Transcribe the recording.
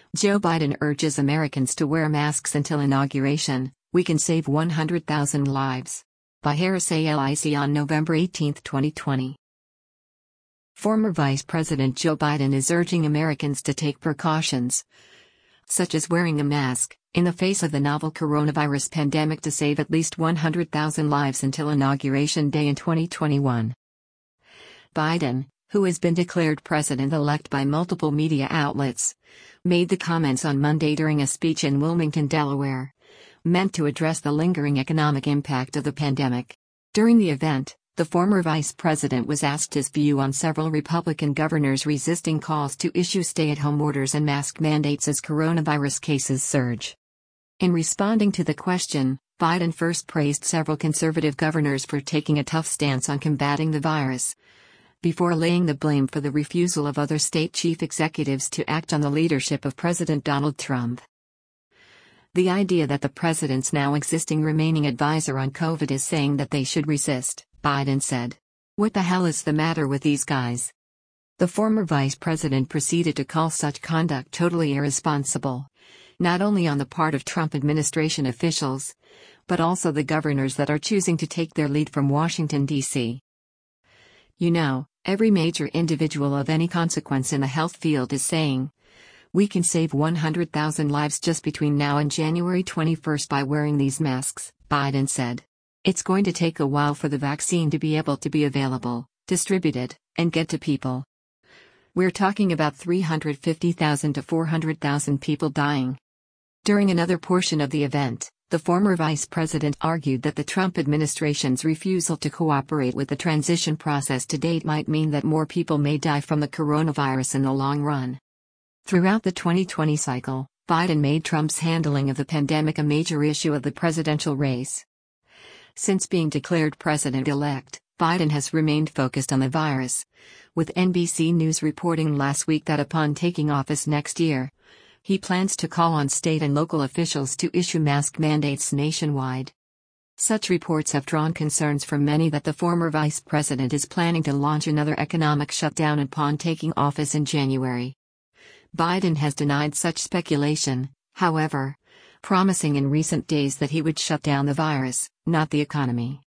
Joe Biden urges Americans to wear masks until inauguration. We can save 100,000 lives. By Harris ALIC on November 18, 2020. Former Vice President Joe Biden is urging Americans to take precautions, such as wearing a mask, in the face of the novel coronavirus pandemic to save at least 100,000 lives until Inauguration Day in 2021. Biden, who has been declared president-elect by multiple media outlets, made the comments on Monday during a speech in Wilmington, Delaware, meant to address the lingering economic impact of the pandemic. During the event, the former vice president was asked his view on several Republican governors resisting calls to issue stay-at-home orders and mask mandates as coronavirus cases surge. In responding to the question, Biden first praised several conservative governors for taking a tough stance on combating the virus, before laying the blame for the refusal of other state chief executives to act on the leadership of President Donald Trump. The idea that the president's now existing remaining advisor on COVID is saying that they should resist, Biden said. What the hell is the matter with these guys? The former vice president proceeded to call such conduct totally irresponsible, not only on the part of Trump administration officials, but also the governors that are choosing to take their lead from Washington, D.C. You know, every major individual of any consequence in the health field is saying, we can save 100,000 lives just between now and January 21 by wearing these masks, Biden said. It's going to take a while for the vaccine to be able to be available, distributed, and get to people. We're talking about 350,000 to 400,000 people dying. During another portion of the event, the former vice president argued that the Trump administration's refusal to cooperate with the transition process to date might mean that more people may die from the coronavirus in the long run. Throughout the 2020 cycle, Biden made Trump's handling of the pandemic a major issue of the presidential race. Since being declared president-elect, Biden has remained focused on the virus, with NBC News reporting last week that upon taking office next year, he plans to call on state and local officials to issue mask mandates nationwide. Such reports have drawn concerns from many that the former vice president is planning to launch another economic shutdown upon taking office in January. Biden has denied such speculation, however, promising in recent days that he would shut down the virus, not the economy.